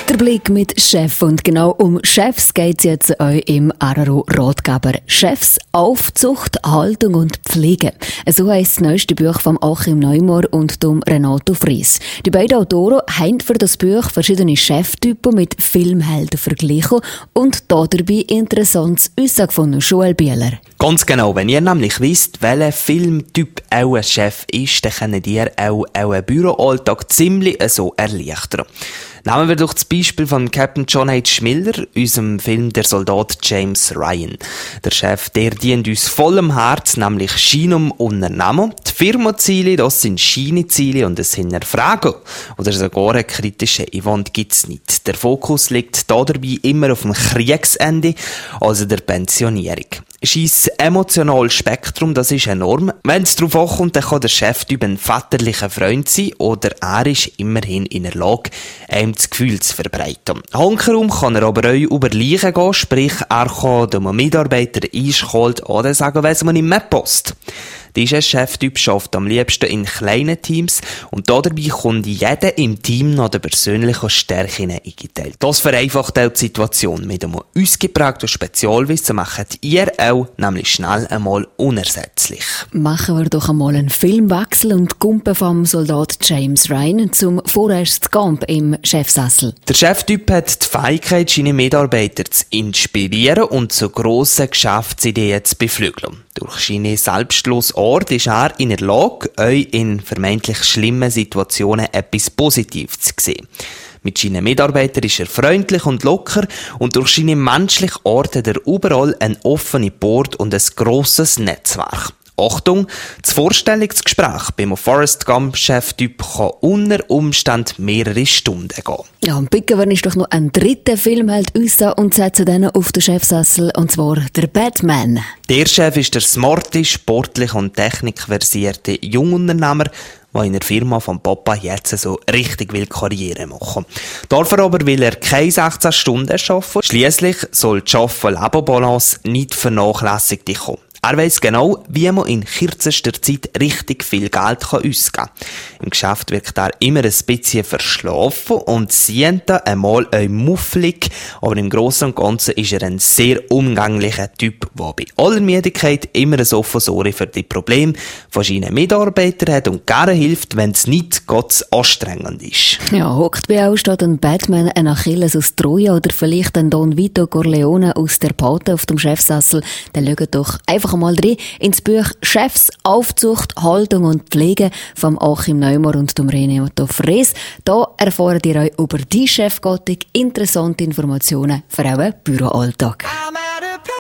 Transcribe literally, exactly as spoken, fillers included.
Der Blick mit Chef. Und genau um Chefs geht es jetzt euch im R R O-Ratgeber. Chefs, Aufzucht, Haltung und Pflege. So heisst das neueste Buch von Achim Neumar und dem Renato Fries. Die beiden Autoren haben für das Buch verschiedene Cheftypen mit Filmhelden verglichen und dabei interessantes Aussage von Joel Bieler. Ganz genau, wenn ihr nämlich wisst, welcher Filmtyp auch ein Chef ist, dann könnt ihr auch euren Büroalltag ziemlich so erleichtern. Nehmen wir doch das Beispiel von Captain John H. Miller, unserem Film Der Soldat James Ryan. Der Chef, der dient uns vollem Herz, nämlich Schienum Unternehmen. Die Firmenziele, das sind Schieneziele und es sind Fragen. Oder sogar ein kritischer Event gibt's nicht. Der Fokus liegt da dabei immer auf dem Kriegsende, also der Pensionierung. Scheis emotionales Spektrum, das ist enorm. Wenn es darauf ankommt, dann kann der Cheftyp ein väterlicher Freund sein oder er ist immerhin in der Lage, ihm das Gefühl zu verbreiten. Hankerum kann er aber auch über Leichen gehen, sprich er kann dem Mitarbeiter eiskalt oder sagen, was man ihm nicht passt. Dieser Cheftyp schafft am liebsten in kleinen Teams und dabei kommt jeder im Team noch der persönlichen Stärken eingeteilt. Das vereinfacht auch die Situation. Mit einem ausgeprägten Spezialwissen macht ihr auch nämlich schnell einmal unersetzlich. Machen wir doch einmal einen Filmwechsel und kumpen vom Soldat James Ryan zum Forrest Gump im Chefsessel. Der Cheftyp hat die Fähigkeit, seine Mitarbeiter zu inspirieren und zu grossen Geschäftsideen zu beflügeln. Durch seine selbstlose Art ist er in der Lage, euch in vermeintlich schlimmen Situationen etwas Positives zu sehen. Mit seinen Mitarbeitern ist er freundlich und locker und durch seine menschliche Art hat er überall eine offene Port und ein grosses Netzwerk. Achtung, das Vorstellungsgespräch beim Forrest Gump Cheftyp kann unter Umständen mehrere Stunden gehen. Ja, und picken wir ist doch noch ein dritter Filmheld uns und setzen dann auf den Chefsessel, und zwar der Batman. Der Chef ist der smarte, sportliche und technikversierte Jungunternehmer, der in der Firma von Papa jetzt so richtig will Karriere machen. Dafür aber will er keine sechzehn Stunden arbeiten. Schliesslich soll die Arbeiten-Leben-Balance nicht vernachlässigt kommen. Er weiss genau, wie man in kürzester Zeit richtig viel Geld ausgeben kann. Im Geschäft wirkt er immer ein bisschen verschlafen und sieht einmal ein mufflig, aber im Großen und Ganzen ist er ein sehr umgänglicher Typ, der bei aller Müdigkeit immer ein offenes Ohr für die Probleme von seinen Mitarbeitern hat und gerne hilft, wenn es nicht ganz anstrengend ist. Ja, hockt bei euch statt ein Batman, ein Achilles aus Troja oder vielleicht ein Don Vito Corleone aus der Pate auf dem Chefsessel, dann schaut doch einfach mal rein ins Buch Chefs, Aufzucht, Haltung und Pflege vom Achim Neumar und dem Renato Fries. Da erfahrt ihr euch über die Chefgattung interessante Informationen für euren Büroalltag.